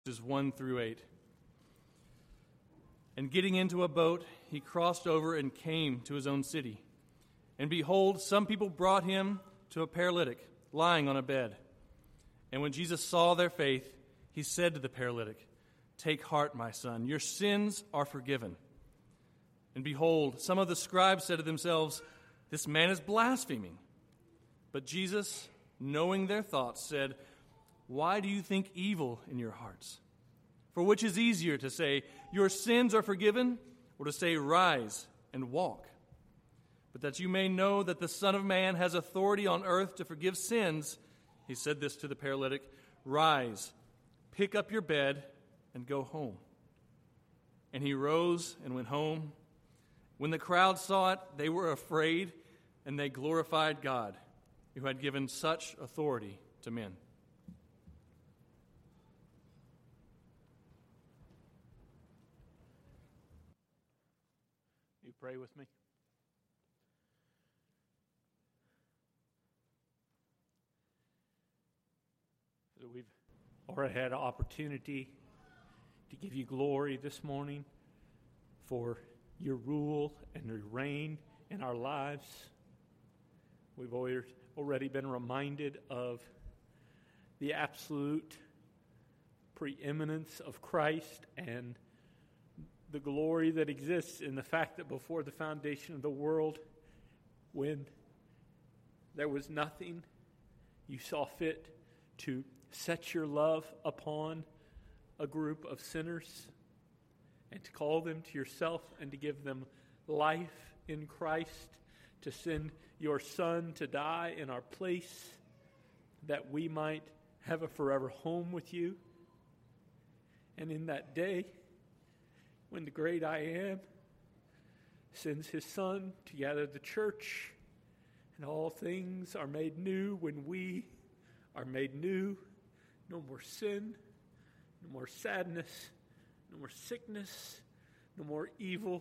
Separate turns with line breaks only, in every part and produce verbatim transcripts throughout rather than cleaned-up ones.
one through eight. And getting into a boat, he crossed over and came to his own city. And behold, some people brought him to a paralytic, lying on a bed. And when Jesus saw their faith, he said to the paralytic, "Take heart, my son, your sins are forgiven." And behold, some of the scribes said to themselves, "This man is blaspheming." But Jesus, knowing their thoughts, said, "Why do you think evil in your hearts? For which is easier, to say, 'Your sins are forgiven,' or to say, 'Rise and walk'? But that you may know that the Son of Man has authority on earth to forgive sins," he said this to the paralytic, "Rise, pick up your bed, and go home." And he rose and went home. When the crowd saw it, they were afraid, and they glorified God, who had given such authority to men.
You pray with me. So we've already had an opportunity to give you glory this morning for your rule and your reign in our lives. We've already been reminded of the absolute preeminence of Christ and the glory that exists in the fact that before the foundation of the world, when there was nothing, you saw fit to set your love upon a group of sinners and to call them to yourself and to give them life in Christ, to send your Son to die in our place that we might have a forever home with you. And in that day, when the great I Am sends his Son to gather the church, and all things are made new when we are made new, no more sin, no more sadness, no more sickness, no more evil,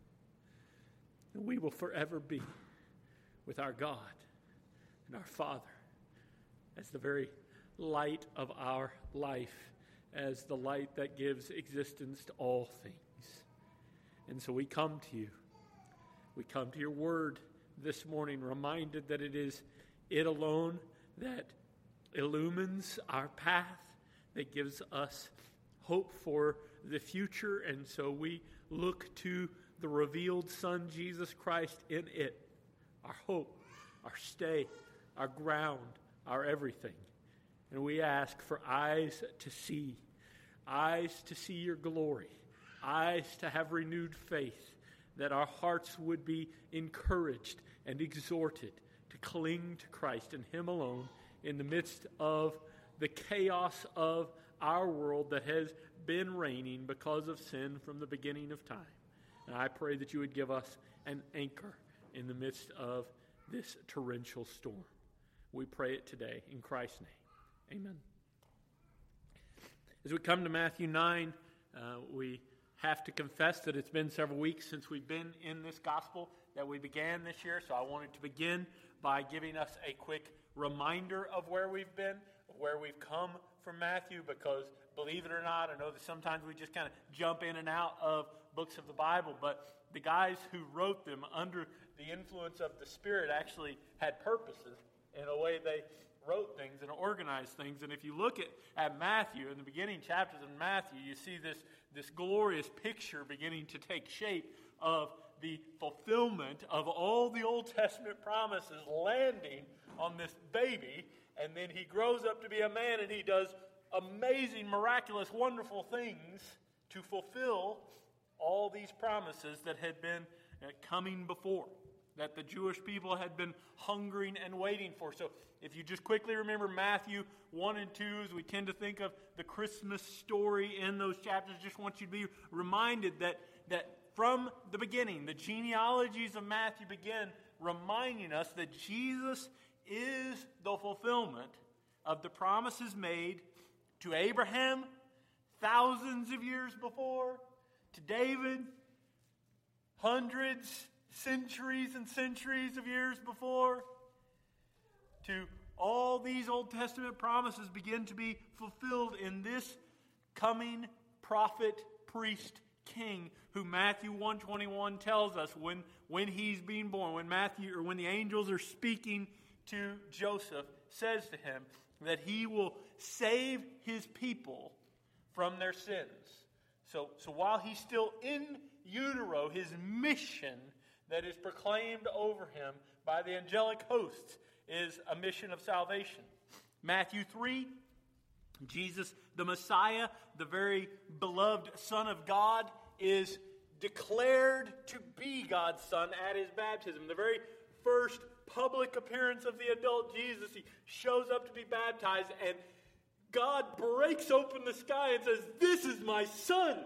and we will forever be with our God and our Father as the very light of our life, as the light that gives existence to all things. And so we come to you. We come to your word this morning, reminded that it is it alone that illumines our path, that gives us hope for the future. And so we look to the revealed Son, Jesus Christ, in it, our hope, our stay, our ground, our everything. And we ask for eyes to see, eyes to see your glory, eyes to have renewed faith, that our hearts would be encouraged and exhorted to cling to Christ and him alone in the midst of the chaos of our world that has been reigning because of sin from the beginning of time. And I pray that you would give us an anchor in the midst of this torrential storm. We pray it today in Christ's name. Amen. As we come to Matthew nine, uh, we have to confess that it's been several weeks since we've been in this gospel that we began this year. So I wanted to begin by giving us a quick reminder of where we've been, where we've come from Matthew, because believe it or not, I know that sometimes we just kind of jump in and out of books of the Bible, but the guys who wrote them under the influence of the Spirit actually had purposes in a way they wrote things and organized things. And if you look at, at Matthew, in the beginning chapters of Matthew, you see this, this glorious picture beginning to take shape of the fulfillment of all the Old Testament promises landing on this baby. And then he grows up to be a man, and he does amazing, miraculous, wonderful things to fulfill all these promises that had been uh, coming before, that the Jewish people had been hungering and waiting for. So if you just quickly remember Matthew one and two, as we tend to think of the Christmas story in those chapters, just want you to be reminded that, that from the beginning, the genealogies of Matthew begin reminding us that Jesus is the fulfillment of the promises made to Abraham thousands of years before, to David hundreds, centuries and centuries of years before, to all these Old Testament promises begin to be fulfilled in this coming prophet, priest, king, who Matthew one twenty-one tells us when, when he's being born, when Matthew or when the angels are speaking to Joseph, says to him that he will save his people from their sins. So, so while he's still in utero, his mission that is proclaimed over him by the angelic hosts is a mission of salvation. Matthew three, Jesus, the Messiah, the very beloved Son of God, is declared to be God's Son at his baptism. The very first public appearance of the adult Jesus, he shows up to be baptized, and God breaks open the sky and says, "This is my Son.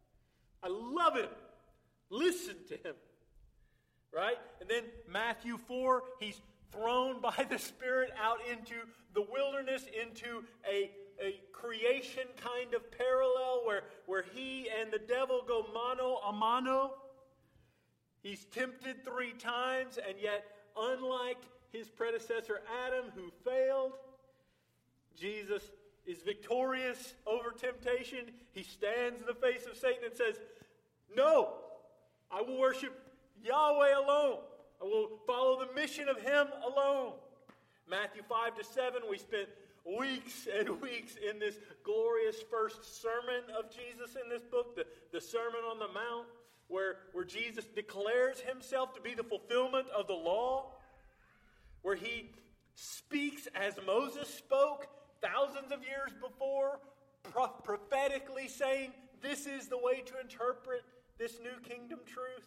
I love him. Listen to him." Right? And then Matthew four, he's thrown by the Spirit out into the wilderness, into a, a creation kind of parallel where, where he and the devil go mano a mano. He's tempted three times, and yet, unlike his predecessor Adam, who failed, Jesus is victorious over temptation. He stands in the face of Satan and says, "No, I will worship Yahweh alone. I will follow the mission of him alone." Matthew five to seven, we spent weeks and weeks in this glorious first sermon of Jesus in this book, the, the Sermon on the Mount, where, where Jesus declares himself to be the fulfillment of the law, where he speaks as Moses spoke thousands of years before, pro- prophetically saying, this is the way to interpret this new kingdom truth.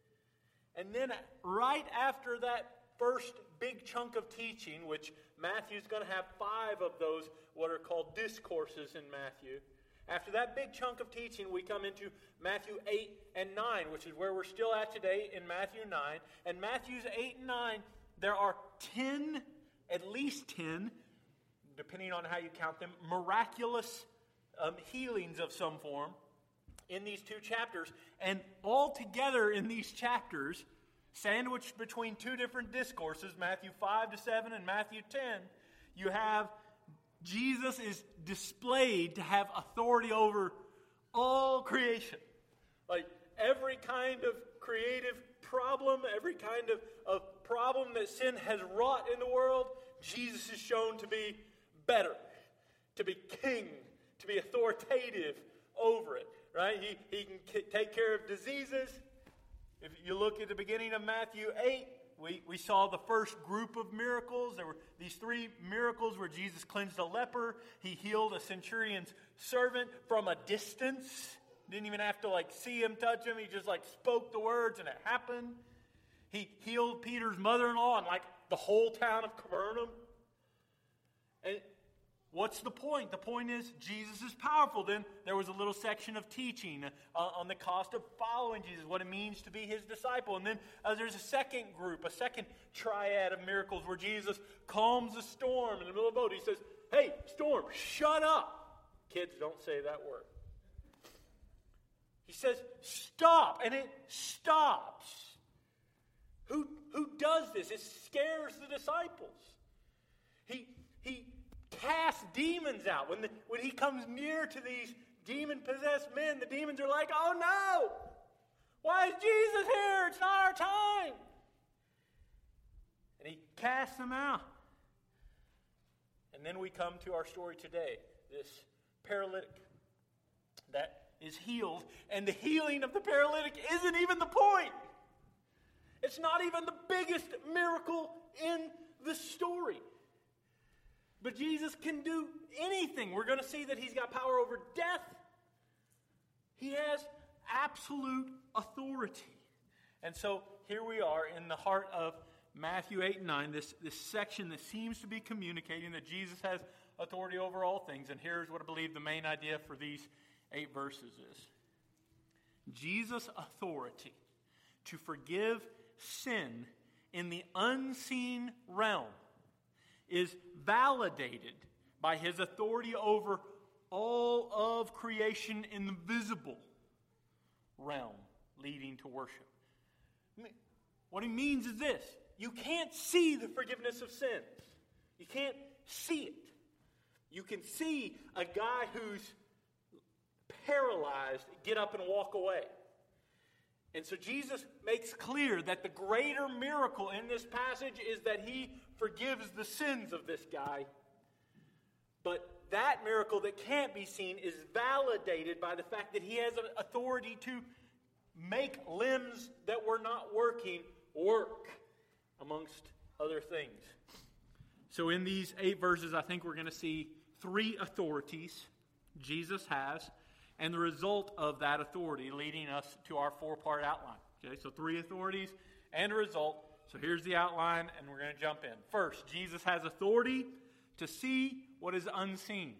And then right after that first big chunk of teaching, which Matthew's going to have five of those, what are called discourses in Matthew. After that big chunk of teaching, we come into Matthew eight and nine, which is where we're still at today in Matthew nine. And Matthews eight and nine, there are ten, at least ten, depending on how you count them, miraculous um, healings of some form in these two chapters. And all together in these chapters, sandwiched between two different discourses, Matthew five to seven and Matthew ten, you have Jesus is displayed to have authority over all creation. Like every kind of creative problem, every kind of, of problem that sin has wrought in the world, Jesus is shown to be better, to be king, to be authoritative over it. Right? He, he can k- take care of diseases. If you look at the beginning of Matthew eight, we, we saw the first group of miracles. There were these three miracles where Jesus cleansed a leper. He healed a centurion's servant from a distance. Didn't even have to like see him, touch him. He just like spoke the words and it happened. He healed Peter's mother-in-law and like the whole town of Capernaum. And what's the point? The point is Jesus is powerful. Then there was a little section of teaching uh, on the cost of following Jesus, what it means to be his disciple. And then uh, there's a second group, a second triad of miracles where Jesus calms a storm in the middle of the boat. He says, "Hey, storm, shut up." Kids, don't say that word. He says, "Stop," and it stops. Who, who does this? It scares the disciples. He, he casts demons out. When, the, when he comes near to these demon-possessed men, the demons are like, "Oh no! Why is Jesus here? It's not our time." And he casts them out. And then we come to our story today. This paralytic that is healed. And the healing of the paralytic isn't even the point. It's not even the biggest miracle in the story. But Jesus can do anything. We're going to see that he's got power over death. He has absolute authority. And so here we are in the heart of Matthew eight and nine, this, this section that seems to be communicating that Jesus has authority over all things. And here's what I believe the main idea for these eight verses is. Jesus' authority to forgive sin in the unseen realm is validated by his authority over all of creation in the visible realm leading to worship. What he means is this: you can't see the forgiveness of sins. You can't see it. You can see a guy who's paralyzed get up and walk away. And so Jesus makes clear that the greater miracle in this passage is that he forgives the sins of this guy. But that miracle that can't be seen is validated by the fact that he has an authority to make limbs that were not working work, amongst other things. So in these eight verses, I think we're going to see three authorities Jesus has, and the result of that authority leading us to our four-part outline. Okay, so three authorities and a result. So here's the outline, and we're going to jump in. First, Jesus has authority to see what is unseen.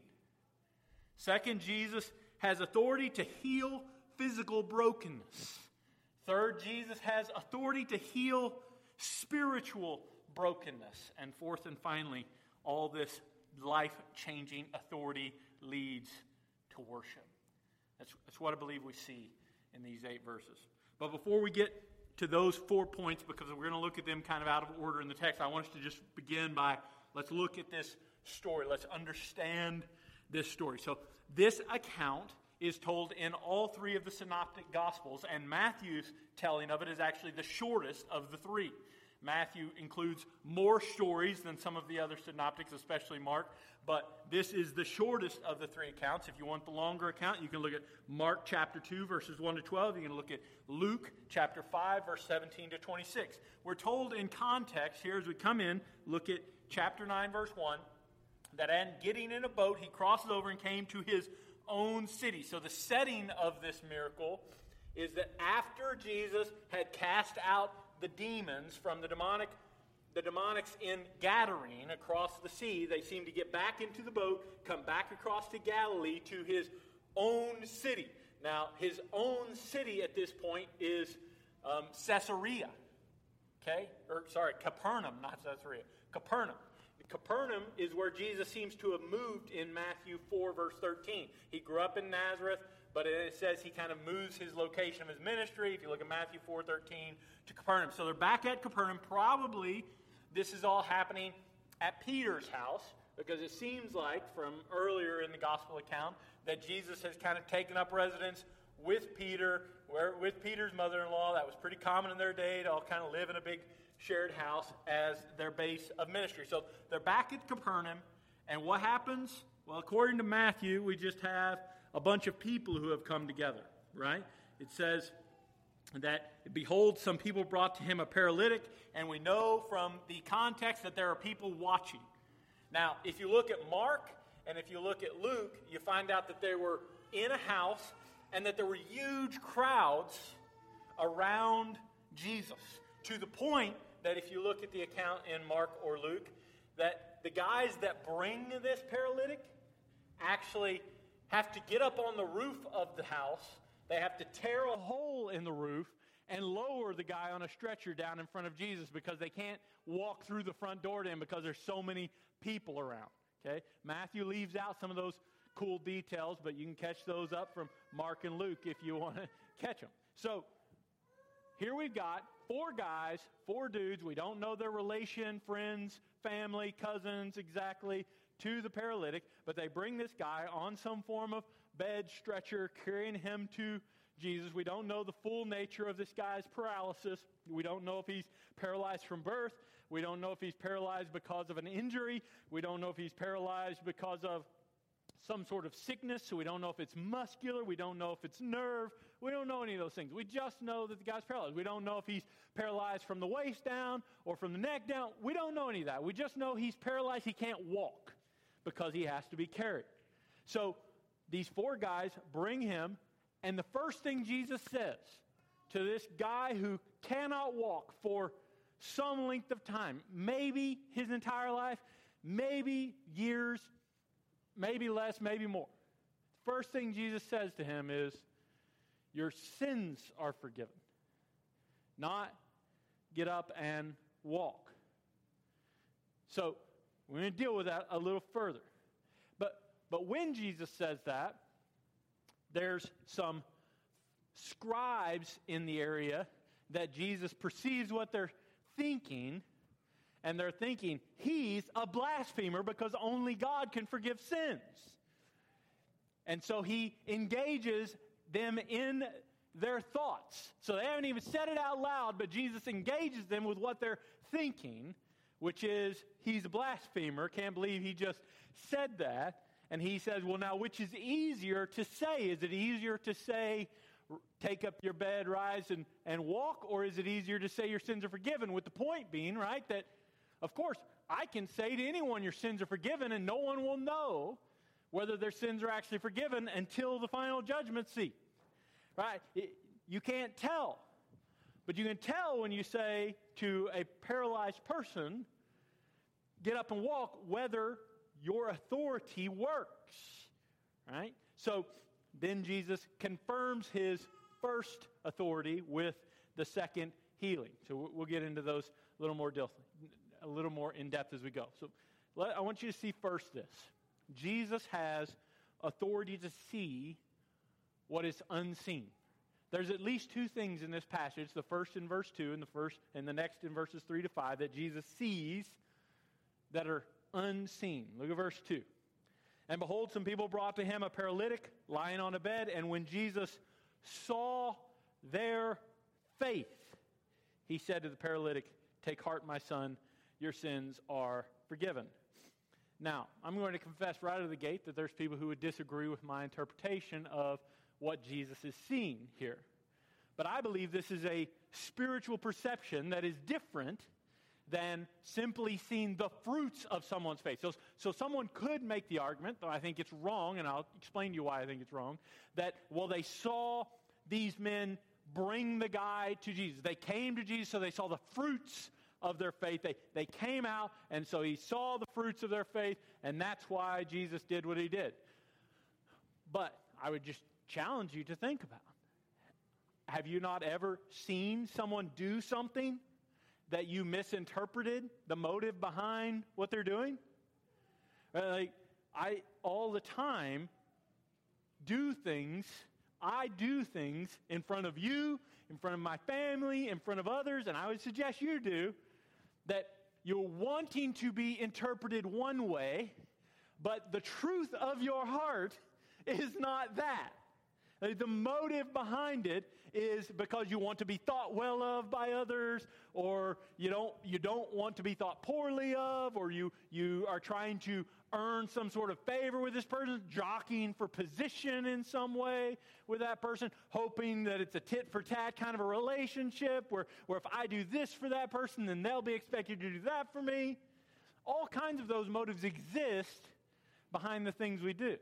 Second, Jesus has authority to heal physical brokenness. Third, Jesus has authority to heal spiritual brokenness. And fourth and finally, all this life-changing authority leads to worship. That's, that's what I believe we see in these eight verses. But before we get to those four points, because we're going to look at them kind of out of order in the text, I want us to just begin by, let's look at this story. Let's understand this story. So this account is told in all three of the synoptic gospels, and Matthew's telling of it is actually the shortest of the three. Matthew includes more stories than some of the other synoptics, especially Mark, but this is the shortest of the three accounts. If you want the longer account, you can look at Mark chapter two, verses one to twelve. You can look at Luke chapter five, verse seventeen to twenty-six. We're told in context here as we come in, look at chapter nine, verse one, that and getting in a boat, he crosses over and came to his own city. So the setting of this miracle is that after Jesus had cast out the demons from the demonic, the demonics in Gadarene across the sea, they seem to get back into the boat, come back across to Galilee to his own city. Now, his own city at this point is um, Caesarea. Okay? Or, sorry, Capernaum, not Caesarea. Capernaum. Capernaum is where Jesus seems to have moved in Matthew four, verse thirteen. He grew up in Nazareth, but it says he kind of moves his location of his ministry, if you look at Matthew four thirteen, to Capernaum. So they're back at Capernaum. Probably this is all happening at Peter's house, because it seems like from earlier in the gospel account that Jesus has kind of taken up residence with Peter, where, with Peter's mother-in-law. That was pretty common in their day to all kind of live in a big shared house as their base of ministry. So they're back at Capernaum, and what happens? Well, according to Matthew, we just have a bunch of people who have come together, right? It says that, behold, some people brought to him a paralytic, and we know from the context that there are people watching. Now, if you look at Mark and if you look at Luke, you find out that they were in a house and that there were huge crowds around Jesus, to the point that if you look at the account in Mark or Luke, that the guys that bring this paralytic actually have to get up on the roof of the house. They have to tear a hole in the roof and lower the guy on a stretcher down in front of Jesus, because they can't walk through the front door to him because there's so many people around. Okay? Matthew leaves out some of those cool details, but you can catch those up from Mark and Luke if you want to catch them. So here we've got four guys, four dudes. We don't know their relation, friends, family, cousins exactly to the paralytic, but they bring this guy on some form of bed stretcher, carrying him to Jesus. We don't know the full nature of this guy's paralysis. We don't know if he's paralyzed from birth. We don't know if he's paralyzed because of an injury. We don't know if he's paralyzed because of some sort of sickness. So we don't know if it's muscular. We don't know if it's nerve. We don't know any of those things. We just know that the guy's paralyzed. We don't know if he's paralyzed from the waist down or from the neck down. We don't know any of that. We just know he's paralyzed. He can't walk because he has to be carried. So these four guys bring him, and the first thing Jesus says to this guy who cannot walk for some length of time, maybe his entire life, maybe years, maybe less, maybe more. First thing Jesus says to him is, your sins are forgiven. Not get up and walk. So we're going to deal with that a little further. But, but when Jesus says that, there's some scribes in the area that Jesus perceives what they're thinking, and they're thinking, he's a blasphemer because only God can forgive sins.
And so he engages them in their thoughts. So they haven't even said it out loud, but Jesus engages them with what they're thinking, which is, he's a blasphemer. Can't believe he just said that. And he says, well, now, which is easier to say? Is it easier to say, take up your bed, rise, and, and walk? Or is it easier to say your sins are forgiven? With the point being, right, that, of course, I can say to anyone your sins are forgiven, and no one will know whether their sins are actually forgiven until the final judgment seat. Right? It, you can't tell. But you can tell when you say to a paralyzed person, get up and walk, whether your authority works. Right? So then Jesus confirms his first authority with the second healing. So we'll get into those a little more depth, a little more in depth as we go. So let, I want you to see first this. Jesus has authority to see what is unseen. There's at least two things in this passage, the first in verse two and the first and the next in verses three to five, that Jesus sees that are unseen. Look at verse two. And behold, some people brought to him a paralytic lying on a bed, and when Jesus saw their faith, he said to the paralytic, take heart, my son, your sins are forgiven. Now, I'm going to confess right out of the gate that there's people who would disagree with my interpretation of what Jesus is seeing here. But I believe this is a spiritual perception that is different than simply seeing the fruits of someone's faith. So, so someone could make the argument, though I think it's wrong, and I'll explain to you why I think it's wrong, that, well, they saw these men bring the guy to Jesus. They came to Jesus, so they saw the fruits of their faith. They, they came out, and so he saw the fruits of their faith, and that's why Jesus did what he did. But I would just challenge you to think about, have you not ever seen someone do something that you misinterpreted the motive behind what they're doing? Like, I all the time do things, I do things in front of you, in front of my family, in front of others, and I would suggest you do, that you're wanting to be interpreted one way, but the truth of your heart is not that. The motive behind it is because you want to be thought well of by others, or you don't you don't want to be thought poorly of, or you, you are trying to earn some sort of favor with this person, jockeying for position in some way with that person, hoping that it's a tit-for-tat kind of a relationship where, where if I do this for that person, then they'll be expected to do that for me. All kinds of those motives exist behind the things we do.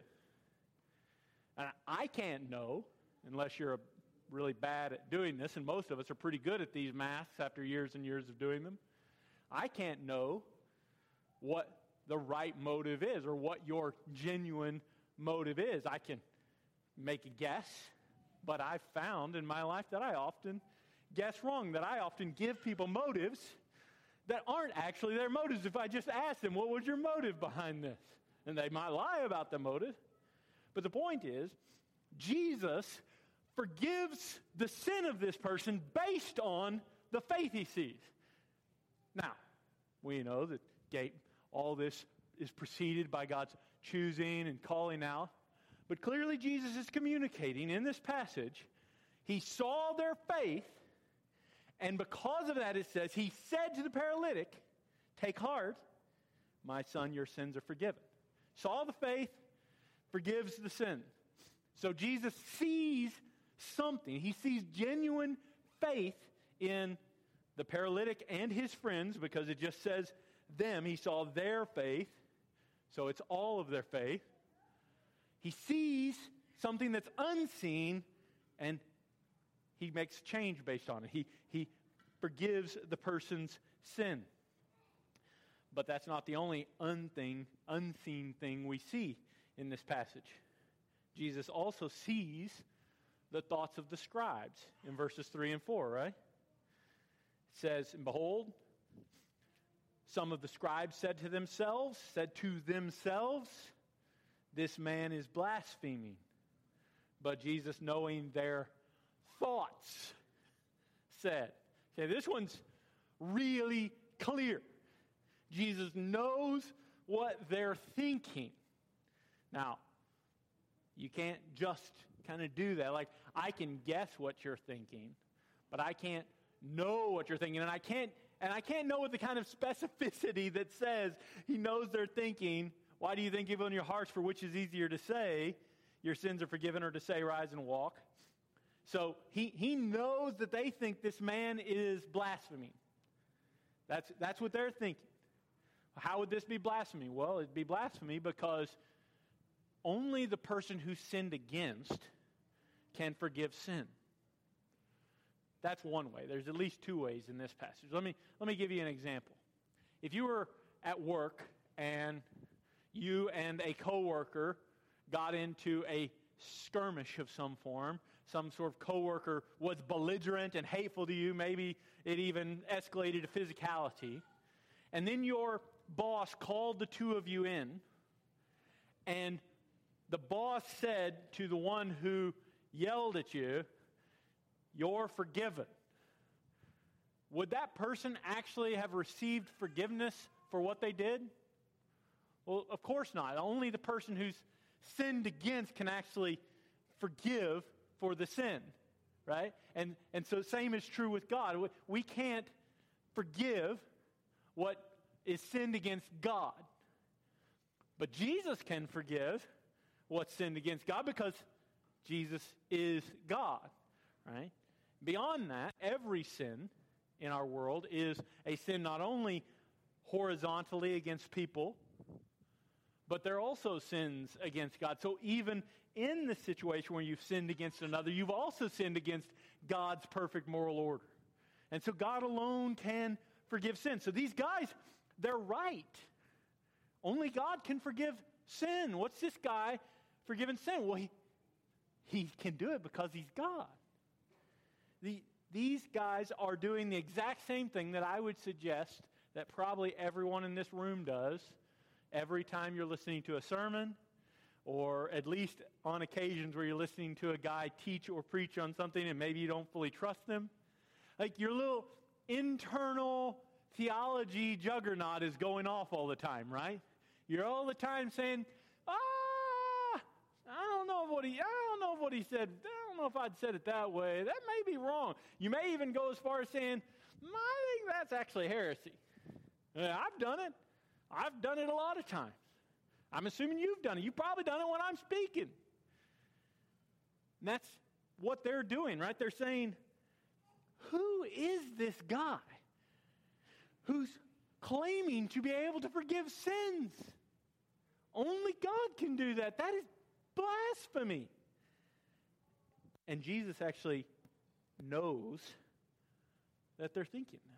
And I can't know, unless you're really bad at doing this, and most of us are pretty good at these masks after years and years of doing them. I can't know what the right motive is or what your genuine motive is. I can make a guess, but I've found in my life that I often guess wrong, that I often give people motives that aren't actually their motives. If I just ask them, what was your motive behind this? And they might lie about the motive. But the point is, Jesus forgives the sin of this person based on the faith he sees. Now, we know that all this is preceded by God's choosing and calling out. But clearly Jesus is communicating in this passage. He saw their faith, and because of that, it says, he said to the paralytic, take heart, my son, your sins are forgiven. Saw the faith, forgives the sin. So Jesus sees something. He sees genuine faith in the paralytic and his friends, because it just says them. He saw their faith. So it's all of their faith. He sees something that's unseen, and he makes change based on it. He, he forgives the person's sin. But that's not the only unthing, unseen thing we see in this passage. Jesus also sees the thoughts of the scribes in verses three and four, right? It says, and behold, some of the scribes said to themselves, said to themselves, this man is blaspheming. But Jesus, knowing their thoughts, said, okay, this one's really clear. Jesus knows what they're thinking. Now, You can't just kind of do that. Like, I can guess what you're thinking, but I can't know what you're thinking. And I can't and I can't know with the kind of specificity that says he knows they're thinking, why do you think evil in your hearts, for which is easier to say, your sins are forgiven, or to say, rise and walk? So he, he knows that they think this man is blaspheming. That's, that's what they're thinking. How would this be blasphemy? Well, it'd be blasphemy because only the person who sinned against can forgive sin. That's one way. There's at least two ways in this passage. Let me, let me give you an example. If you were at work and you and a coworker got into a skirmish of some form, some sort of coworker was belligerent and hateful to you, maybe it even escalated to physicality, and then your boss called the two of you in, and the boss said to the one who yelled at you, "You're forgiven." Would that person actually have received forgiveness for what they did? Well, of course not. Only the person who's sinned against can actually forgive for the sin, right? And and so same is true with God. We, we can't forgive what is sinned against God. But Jesus can forgive what's sinned against God because Jesus is God, right? Beyond that, every sin in our world is a sin not only horizontally against people, but they're also sins against God. So even in the situation where you've sinned against another, you've also sinned against God's perfect moral order. And so God alone can forgive sin. So these guys, they're right. Only God can forgive sin. What's this guy forgiving sin? Well, he, he can do it because he's God. The, these guys are doing the exact same thing that I would suggest that probably everyone in this room does every time you're listening to a sermon, or at least on occasions where you're listening to a guy teach or preach on something and maybe you don't fully trust them. Like your little internal theology juggernaut is going off all the time, right? You're all the time saying, ah, I don't know what he, I don't know what he said. I don't know if I'd said it that way. That may be wrong. You may even go as far as saying, I think that's actually heresy. Yeah, I've done it. I've done it a lot of times. I'm assuming you've done it. You've probably done it when I'm speaking. And that's what they're doing, right? They're saying, who is this guy who's claiming to be able to forgive sins? Only God can do that. That is blasphemy. And Jesus actually knows that they're thinking this.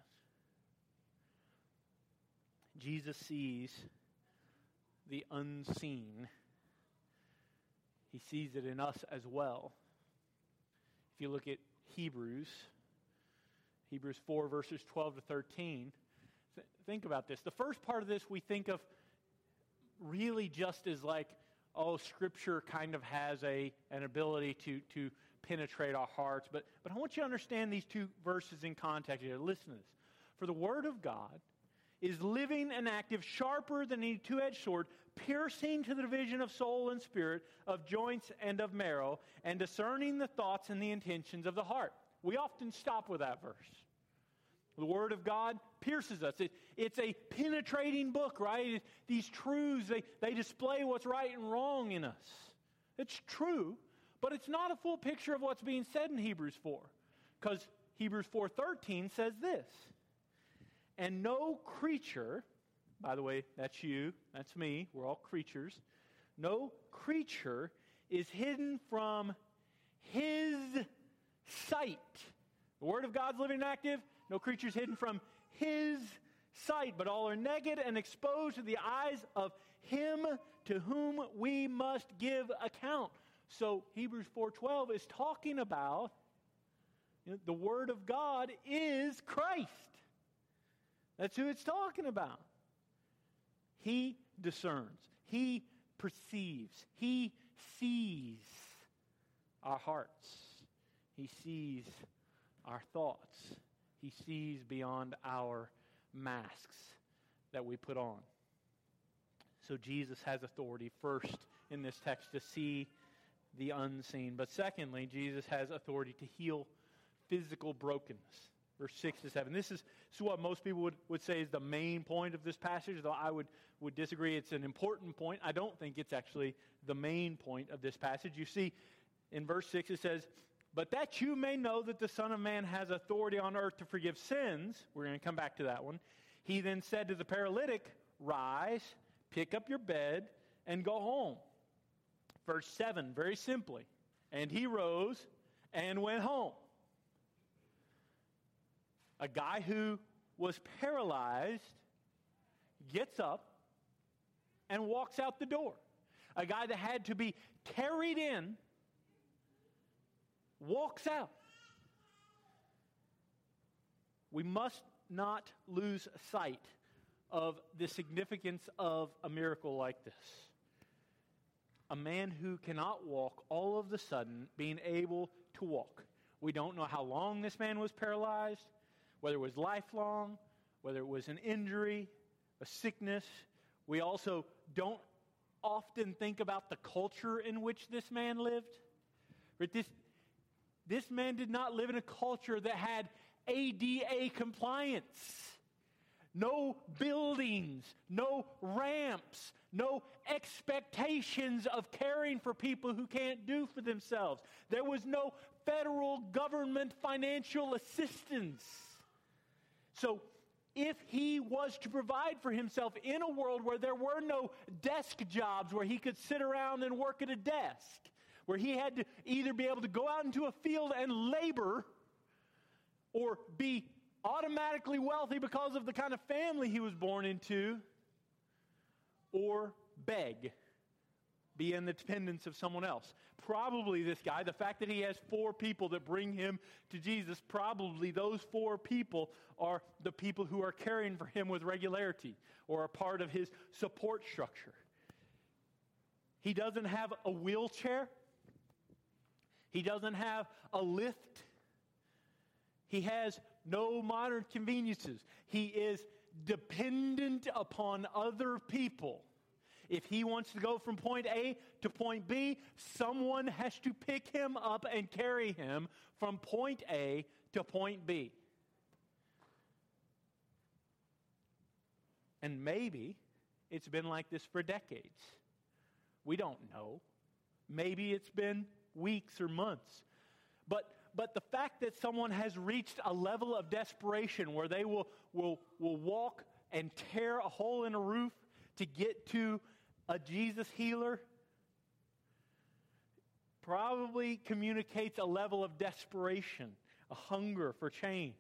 Jesus sees the unseen. He sees it in us as well. If you look at Hebrews, Hebrews four, verses twelve to thirteen, th- think about this. The first part of this we think of really just as like, oh, Scripture kind of has a an ability to, to penetrate our hearts. But, but I want you to understand these two verses in context here. Listen to this. For the Word of God is living and active, sharper than any two-edged sword, piercing to the division of soul and spirit, of joints and of marrow, and discerning the thoughts and the intentions of the heart. We often stop with that verse. The Word of God pierces us. It, it's a penetrating book, right? It, these truths, they, they display what's right and wrong in us. It's true, but it's not a full picture of what's being said in Hebrews four. Because Hebrews four thirteen says this, and no creature, by the way, that's you, that's me, we're all creatures. No creature is hidden from His sight. The Word of God's living and active. No creature is hidden from His sight, but all are naked and exposed to the eyes of Him to whom we must give account. So Hebrews four twelve is talking about, you know, the Word of God is Christ. That's who it's talking about. He discerns. He perceives. He sees our hearts. He sees our thoughts. He sees beyond our masks that we put on. So Jesus has authority first in this text to see the unseen. But secondly, Jesus has authority to heal physical brokenness. Verse six to seven. This is, this is what most people would, would say is the main point of this passage, though I would, would disagree. It's an important point. I don't think it's actually the main point of this passage. You see, in verse six it says, "But that you may know that the Son of Man has authority on earth to forgive sins," we're going to come back to that one. "He then said to the paralytic, 'Rise, pick up your bed, and go home.'" Verse seven, very simply, "And he rose and went home." A guy who was paralyzed gets up and walks out the door. A guy that had to be carried in walks out. We must not lose sight of the significance of a miracle like this. A man who cannot walk, all of a sudden being able to walk. We don't know how long this man was paralyzed, whether it was lifelong, whether it was an injury, a sickness. We also don't often think about the culture in which this man lived. But this, this man did not live in a culture that had A D A compliance. No buildings, no ramps, no expectations of caring for people who can't do for themselves. There was no federal government financial assistance. So if he was to provide for himself in a world where there were no desk jobs, where he could sit around and work at a desk, where he had to either be able to go out into a field and labor or be automatically wealthy because of the kind of family he was born into, or beg, be in the dependence of someone else. Probably this guy, the fact that he has four people that bring him to Jesus, probably those four people are the people who are caring for him with regularity or a part of his support structure. He doesn't have a wheelchair. He doesn't have a lift. He has no modern conveniences. He is dependent upon other people. If he wants to go from point A to point B, someone has to pick him up and carry him from point A to point B. And maybe it's been like this for decades. We don't know. Maybe it's been weeks or months. But But the fact that someone has reached a level of desperation where they will, will, will walk and tear a hole in a roof to get to a Jesus healer probably communicates a level of desperation, a hunger for change.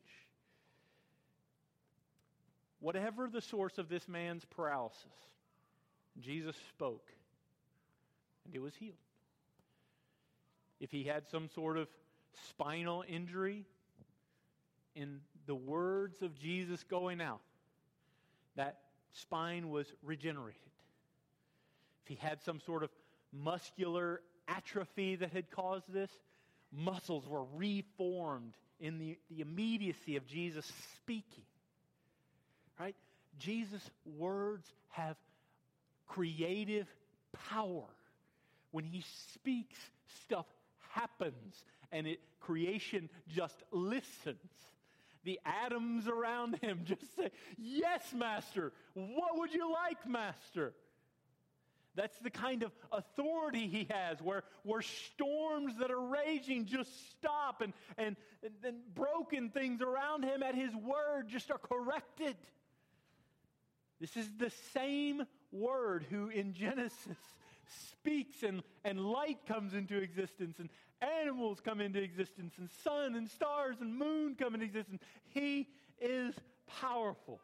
Whatever the source of this man's paralysis, Jesus spoke, and it was healed. If he had some sort of spinal injury, in the words of Jesus going out, that spine was regenerated. If he had some sort of muscular atrophy that had caused this, muscles were reformed in the, the immediacy of Jesus speaking. Right? Jesus' words have creative power. When he speaks, stuff happens, and it creation just listens. The atoms around him just say, "Yes, Master. What would you like, Master?" That's the kind of authority he has, where, where storms that are raging just stop, and, and, and broken things around him at his word just are corrected. This is the same word who in Genesis speaks, and, and light comes into existence, and animals come into existence, and sun and stars and moon come into existence. He is powerful.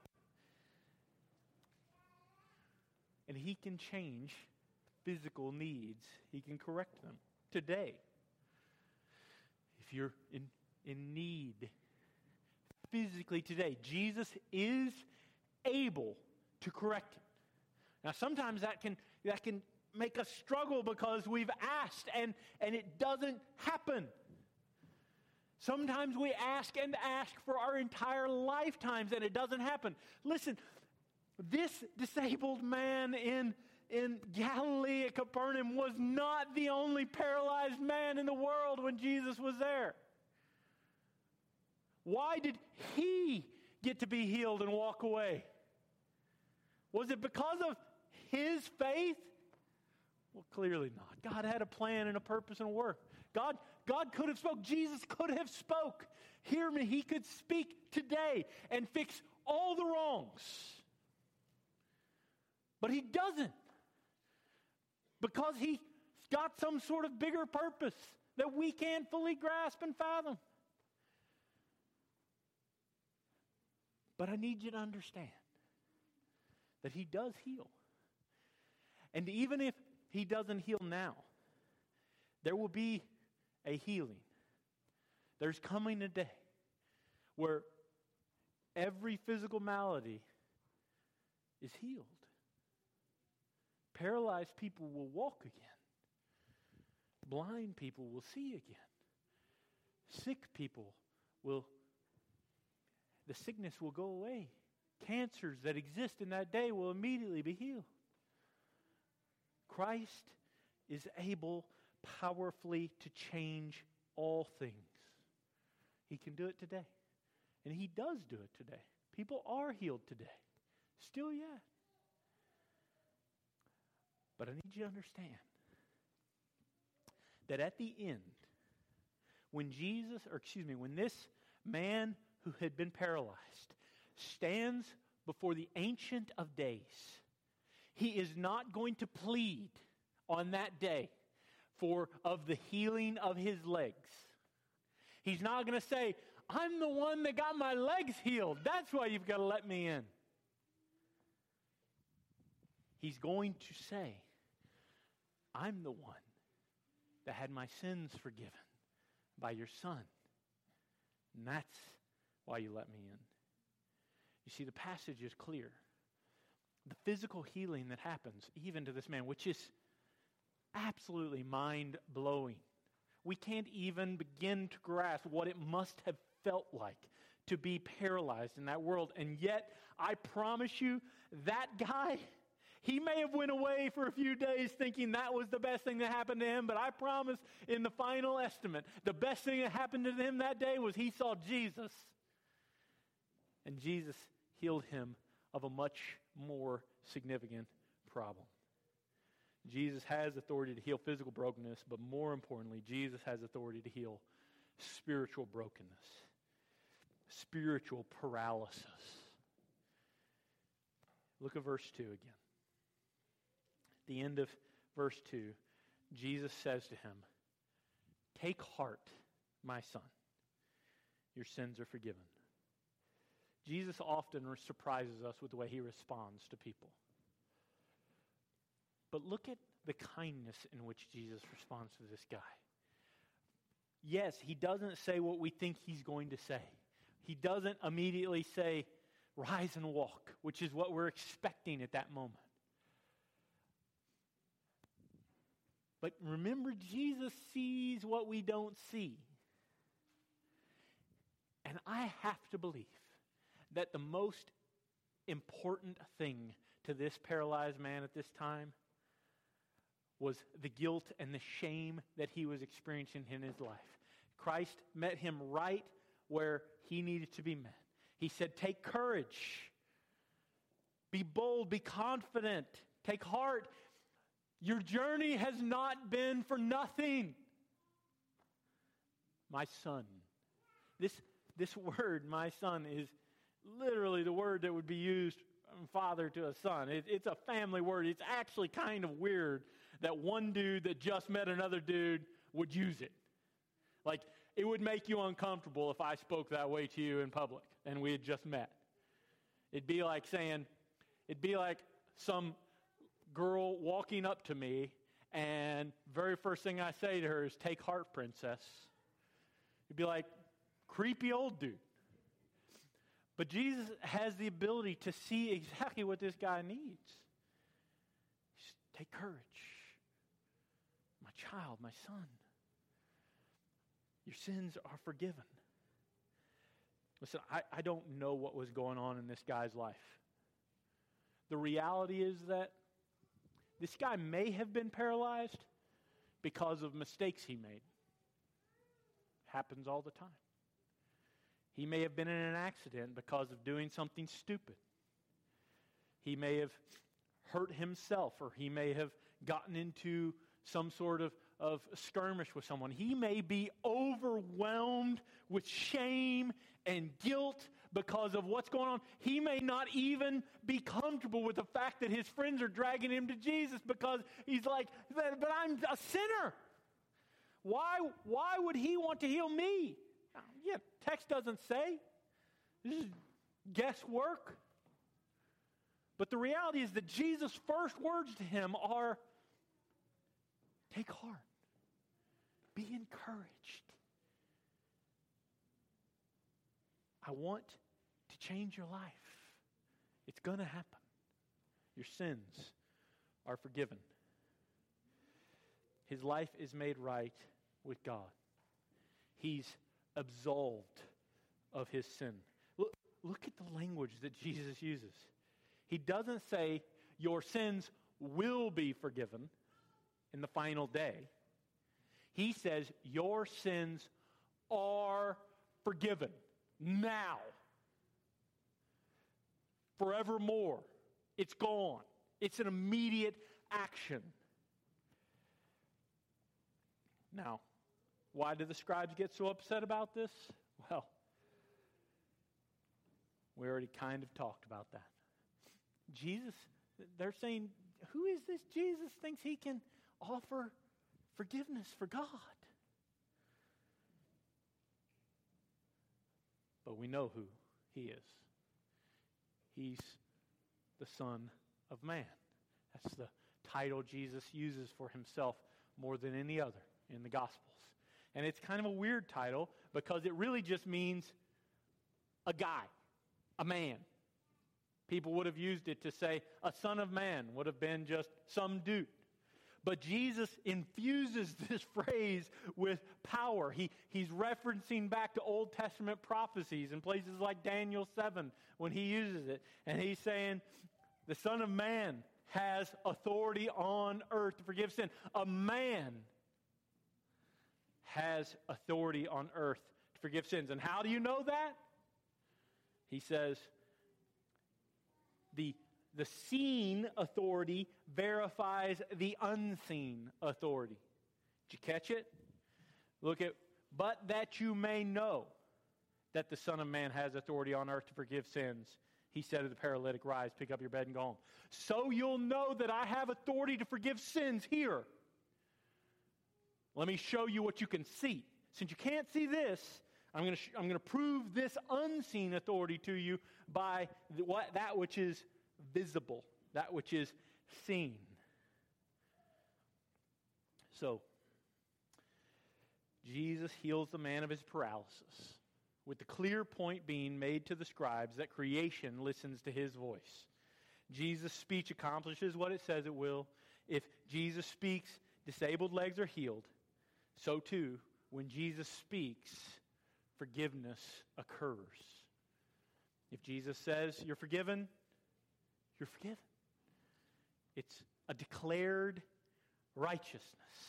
And he can change physical needs. He can correct them today. If you're in, in need physically today, Jesus is able to correct it. Now, sometimes that can that can make us struggle because we've asked and, and it doesn't happen. Sometimes we ask and ask for our entire lifetimes and it doesn't happen. Listen, this disabled man in in Galilee at Capernaum was not the only paralyzed man in the world when Jesus was there. Why did he get to be healed and walk away? Was it because of his faith? Well, clearly not. God had a plan and a purpose and a work. God, God could have spoke. Jesus could have spoke. Hear me. He could speak today and fix all the wrongs. But he doesn't. Because he's got some sort of bigger purpose that we can't fully grasp and fathom. But I need you to understand that he does heal. And even if he doesn't heal now, there will be a healing. There's coming a day where every physical malady is healed. Paralyzed people will walk again. Blind people will see again. Sick people will, the sickness will go away. Cancers that exist in that day will immediately be healed. Christ is able powerfully to change all things. He can do it today. And he does do it today. People are healed today. Still yet. But I need you to understand that at the end, when Jesus, or excuse me, when this man who had been paralyzed stands before the Ancient of Days, he is not going to plead on that day for of the healing of his legs. He's not going to say, I'm the one that got my legs healed. That's why you've got to let me in. He's going to say, I'm the one that had my sins forgiven by your Son. And that's why you let me in. You see, the passage is clear. The physical healing that happens even to this man, which is absolutely mind-blowing. We can't even begin to grasp what it must have felt like to be paralyzed in that world. And yet, I promise you, that guy, he may have went away for a few days thinking that was the best thing that happened to him, but I promise in the final estimate, the best thing that happened to him that day was he saw Jesus. And Jesus healed him of a much more significant problem. Jesus has authority to heal physical brokenness, but more importantly, Jesus has authority to heal spiritual brokenness, spiritual paralysis. Look at verse two again. At the end of verse two, Jesus says to him, "Take heart, my son. Your sins are forgiven." Jesus often surprises us with the way he responds to people. But look at the kindness in which Jesus responds to this guy. Yes, he doesn't say what we think he's going to say. He doesn't immediately say, "Rise and walk," which is what we're expecting at that moment. But remember, Jesus sees what we don't see. And I have to believe that the most important thing to this paralyzed man at this time was the guilt and the shame that he was experiencing in his life. Christ met him right where he needed to be met. He said, "Take courage. Be bold. Be confident. Take heart. Your journey has not been for nothing. My son." This, this word, my son, is literally the word that would be used from father to a son. It, it's a family word. It's actually kind of weird that one dude that just met another dude would use it. Like, it would make you uncomfortable if I spoke that way to you in public and we had just met. It'd be like saying, it'd be like some girl walking up to me and very first thing I say to her is, "Take heart, princess." It'd be like, creepy old dude. But Jesus has the ability to see exactly what this guy needs. Just take courage. My child, my son. Your sins are forgiven. Listen, I, I don't know what was going on in this guy's life. The reality is that This guy may have been paralyzed because of mistakes he made. Happens all the time. He may have been in an accident because of doing something stupid. He may have hurt himself, or he may have gotten into some sort of, of skirmish with someone. He may be overwhelmed with shame and guilt because of what's going on. He may not even be comfortable with the fact that his friends are dragging him to Jesus because he's like, but I'm a sinner. Why, why would he want to heal me? Yeah, text doesn't say. This is guesswork. But the reality is that Jesus' first words to him are, take heart. Be encouraged. I want to change your life. It's going to happen. Your sins are forgiven. His life is made right with God. He's absolved of his sin. Look, look at the language that Jesus uses. He doesn't say, your sins will be forgiven in the final day. He says, your sins are forgiven now. Forevermore. It's gone. It's an immediate action. Now, why do the scribes get so upset about this? Well, we already kind of talked about that. Jesus, they're saying, who is this Jesus thinks he can offer forgiveness for God? But we know who he is. He's the Son of Man. That's the title Jesus uses for himself more than any other in the Gospels. And it's kind of a weird title because it really just means a guy, a man. People would have used it to say a son of man would have been just some dude. But Jesus infuses this phrase with power. He, he's referencing back to Old Testament prophecies in places like Daniel seven when he uses it. And he's saying the Son of Man has authority on earth to forgive sin. A man has authority on earth to forgive sins. And how do you know that? He says, the, the seen authority verifies the unseen authority. Did you catch it? Look at, but that you may know that the Son of Man has authority on earth to forgive sins. He said to the paralytic, rise, pick up your bed and go home. So you'll know that I have authority to forgive sins here. Let me show you what you can see. Since you can't see this, I'm going to sh- I'm going to prove this unseen authority to you by the, what that which is visible, that which is seen. So, Jesus heals the man of his paralysis, with the clear point being made to the scribes that creation listens to his voice. Jesus' speech accomplishes what it says it will. If Jesus speaks, disabled legs are healed. So too, when Jesus speaks, forgiveness occurs. If Jesus says you're forgiven, you're forgiven. It's a declared righteousness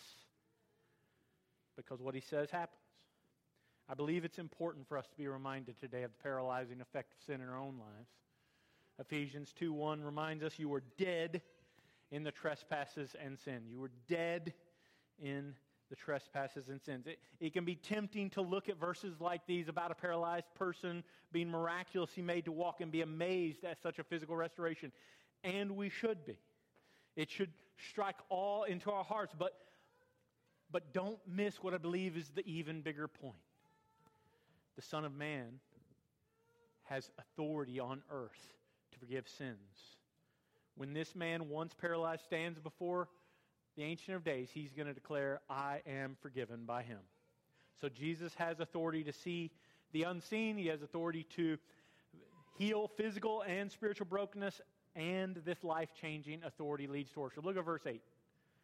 because what he says happens. I believe it's important for us to be reminded today of the paralyzing effect of sin in our own lives. Ephesians two one reminds us you were dead in the trespasses and sin. You were dead in the trespasses and sins. It, it can be tempting to look at verses like these about a paralyzed person being miraculously made to walk and be amazed at such a physical restoration. And we should be. It should strike awe into our hearts. But, but don't miss what I believe is the even bigger point. The Son of Man has authority on earth to forgive sins. When this man, once paralyzed, stands before the Ancient of Days, he's going to declare, I am forgiven by him. So Jesus has authority to see the unseen. He has authority to heal physical and spiritual brokenness, and this life-changing authority leads to worship. Look at verse eight.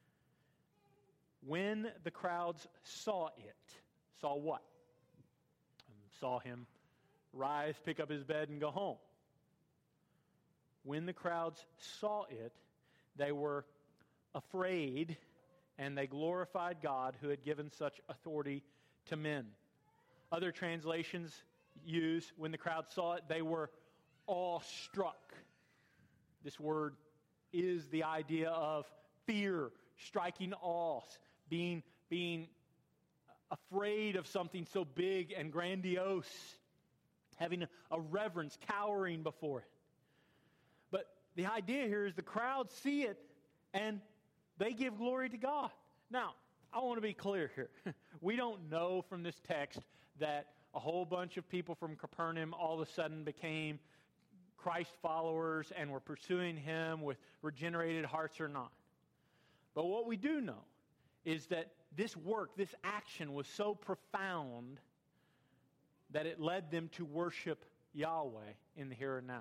When the crowds saw it, saw what? Saw him rise, pick up his bed, and go home. When the crowds saw it, they were afraid, and they glorified God who had given such authority to men. Other translations use, when the crowd saw it, they were awestruck. This word is the idea of fear, striking awe, being, being afraid of something so big and grandiose, having a, a reverence, cowering before it. But the idea here is the crowd see it and they give glory to God. Now, I want to be clear here. We don't know from this text that a whole bunch of people from Capernaum all of a sudden became Christ followers and were pursuing Him with regenerated hearts or not. But what we do know is that this work, this action was so profound that it led them to worship Yahweh in the here and now.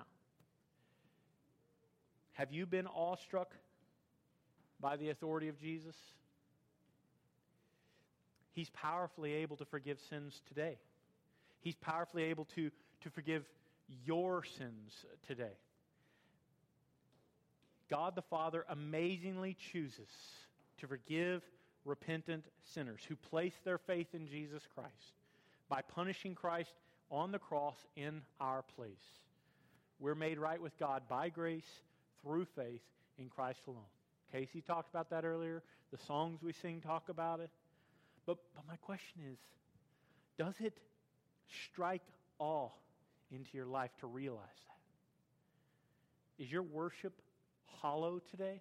Have you been awestruck by the authority of Jesus? He's powerfully able to forgive sins today. He's powerfully able to, to forgive your sins today. God the Father amazingly chooses to forgive repentant sinners who place their faith in Jesus Christ by punishing Christ on the cross in our place. We're made right with God by grace through faith in Christ alone. Casey talked about that earlier. The songs we sing talk about it. But, but my question is, does it strike awe into your life to realize that? Is your worship hollow today?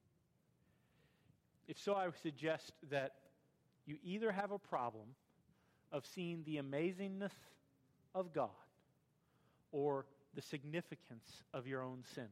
If so, I would suggest that you either have a problem of seeing the amazingness of God or the significance of your own sin.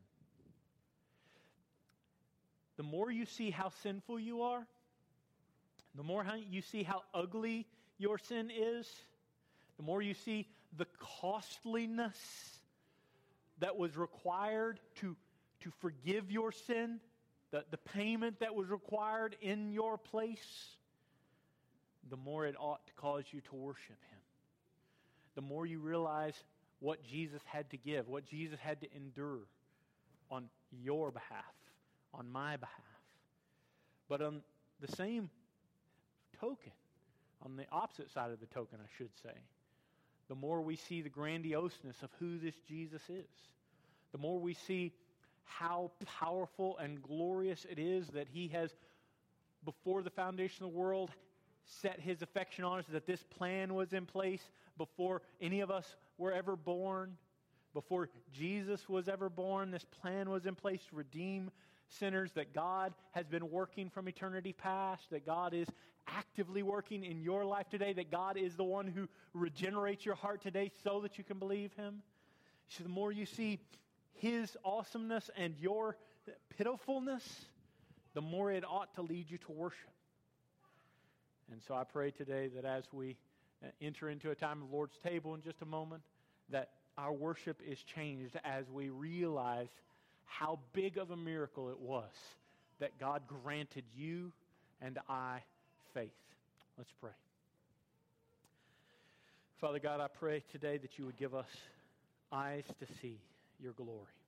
The more you see how sinful you are, the more you see how ugly your sin is, the more you see the costliness that was required to, to forgive your sin, the, the payment that was required in your place, the more it ought to cause you to worship Him. The more you realize what Jesus had to give, what Jesus had to endure on your behalf, on my behalf. But on the same token, on the opposite side of the token, I should say, the more we see the grandioseness of who this Jesus is, the more we see how powerful and glorious it is that He has, before the foundation of the world, set His affection on us, that this plan was in place before any of us were ever born, before Jesus was ever born. This plan was in place to redeem sinners, that God has been working from eternity past, that God is actively working in your life today, that God is the one who regenerates your heart today so that you can believe Him. So the more you see His awesomeness and your pitifulness, the more it ought to lead you to worship. And so I pray today that as we enter into a time of Lord's table in just a moment, that our worship is changed as we realize how big of a miracle it was that God granted you and I faith. Let's pray. Father God, I pray today that you would give us eyes to see your glory.